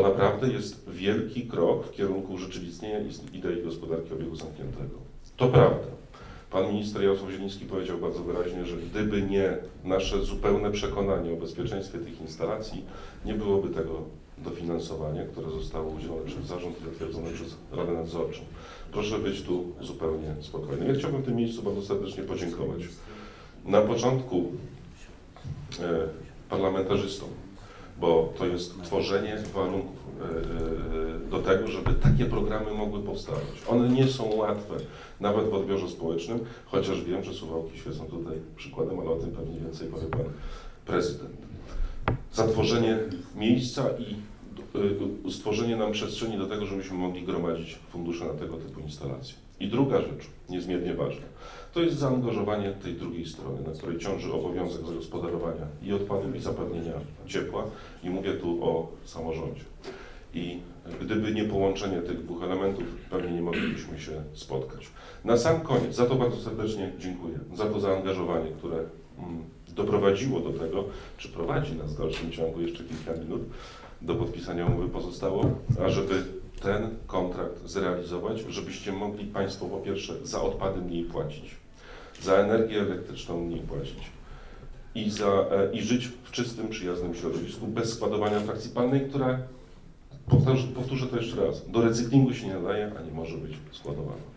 naprawdę jest wielki krok w kierunku urzeczywistnienia idei gospodarki obiegu zamkniętego. To prawda. Pan minister Jarosław Zieliński powiedział bardzo wyraźnie, że gdyby nie nasze zupełne przekonanie o bezpieczeństwie tych instalacji, nie byłoby tego dofinansowania, które zostało udzielone przez zarząd i zatwierdzone przez Radę Nadzorczą. Proszę być tu zupełnie spokojny. Ja chciałbym w tym miejscu bardzo serdecznie podziękować. Na początku parlamentarzystom, bo to jest tworzenie warunków do tego, żeby takie programy mogły powstawać. One nie są łatwe, nawet w odbiorze społecznym, chociaż wiem, że Suwałki świecą tutaj przykładem, ale o tym pewnie więcej powie pan prezydent. Za tworzenie miejsca i stworzenie nam przestrzeni do tego, żebyśmy mogli gromadzić fundusze na tego typu instalacje. I druga rzecz, niezmiernie ważna, to jest zaangażowanie tej drugiej strony, na której ciąży obowiązek zagospodarowania i odpadów, i zapewnienia ciepła. I mówię tu o samorządzie. I gdyby nie połączenie tych dwóch elementów, pewnie nie moglibyśmy się spotkać. Na sam koniec, za to bardzo serdecznie dziękuję, za to zaangażowanie, które doprowadziło do tego, czy prowadzi nas w dalszym ciągu, jeszcze kilka minut, do podpisania umowy pozostało, ażeby ten kontrakt zrealizować, żebyście mogli Państwo po pierwsze za odpady mniej płacić, za energię elektryczną mniej płacić i żyć w czystym, przyjaznym środowisku, bez składowania frakcji palnej, która, powtórzę to jeszcze raz, do recyklingu się nie nadaje, a nie może być składowana.